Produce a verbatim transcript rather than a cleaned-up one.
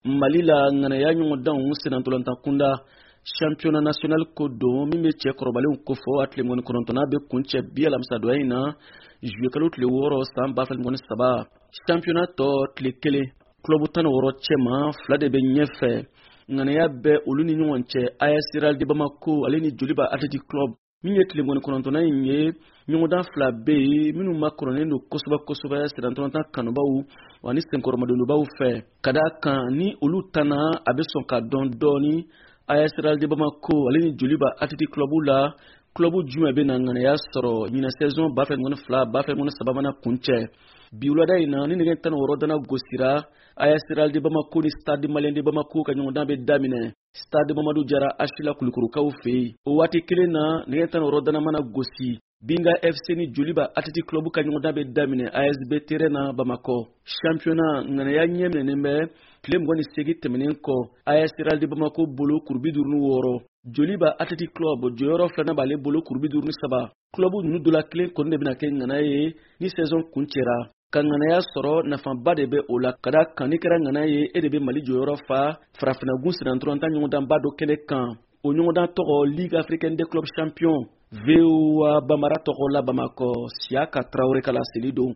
Mali la ŋanaya ɲɔgɔn dan senatolanta kunda championnat national ko don min bɛ cɛ kɔrɔbalenw ko fɔ a tile mɔni kɔnɔntɔnna bɛ kuncɛ bi alamisadonya in na juillet kalo tile wɔɔrɔ san ba fila ni saba championnat tɔ tile kelen club tan ni wɔɔrɔ cɛma fila de bɛ ɲɛfɛ. ŋanaya bɛ olu ni ɲɔgɔn cɛ A S Real de Bamako ale ni Joliba Athletic Club min ye tile mɔni kɔnɔntɔnna in ye ɲɔgɔndan fila bɛ yen minnu ma kɔrɔnen don kosɛbɛ kosɛbɛ senatolanta kanubaw wa ni senkɔrɔmadonbaw fɛ ka d'a kan ni olu tanna a bɛ sɔn ka dɔn dɔɔni A S Real de Bamako ale ni Joliba Athletic Club la club jumɛn bɛ na ŋanaya sɔrɔ ɲinɛ saison ba fila ni fila ba fila ni saba mana kuncɛ. Bi wulada in na ni nɛgɛ tan ni wɔɔrɔ dana gosira A S Real de Bamako ni Stade Malien de Bamako ka ɲɔgɔndan bɛ daminɛ Stade Mamadou Diarra Achila Kulikurukaw fɛ yen. O waati kelen na nɛgɛ tan ni wɔɔrɔ dana mana gosi Binga F C ni Joliba Athletic Club ka ɲɔgɔndan bɛ daminɛ A S B terrain na Bamakɔ. Championnat ŋanaya ɲɛ minɛnen bɛ tile mugan ni seegin tɛmɛnen kɔ A S Real de Bamako bolo kuru bi duuru ni wɔɔrɔ. Joliba Athletic Club jɔyɔrɔ filanan b'ale bolo kuru bi duuru ni saba. Club ninnu dɔ la kelen kɔni de bɛna kɛ ŋanaya ye ni saison kuncɛra. Ka ŋanaya sɔrɔ nafaba de bɛ o la ka d'a kan ni kɛra ŋanaya ye e de bɛ Mali jɔyɔrɔ fa farafinnagun senatolanta ɲɔgɔndanba dɔ kɛnɛ kan. O ɲɔgɔndan tɔgɔ Ligue Africaine des Clubs Champions V O A Bambara tɔgɔ la Bamakɔ Siaka Traoré ka laseli don.